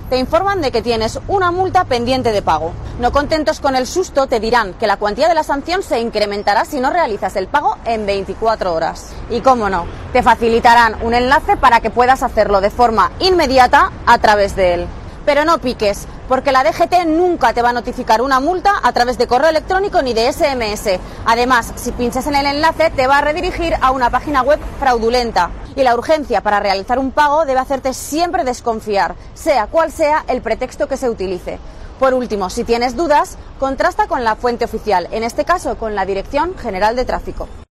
te informan de que tienes una multa pendiente de pago. No contentos con el susto, te dirán que la cuantía de la sanción se incrementará si no realizas el pago en 24 horas. Y cómo no, te facilitarán un enlace para que puedas hacerlo de forma inmediata a través de él. Pero no piques, porque la DGT nunca te va a notificar una multa a través de correo electrónico ni de SMS. Además, si pinchas en el enlace, te va a redirigir a una página web fraudulenta. Y la urgencia para realizar un pago debe hacerte siempre desconfiar, sea cual sea el pretexto que se utilice. Por último, si tienes dudas, contrasta con la fuente oficial, en este caso con la Dirección General de Tráfico.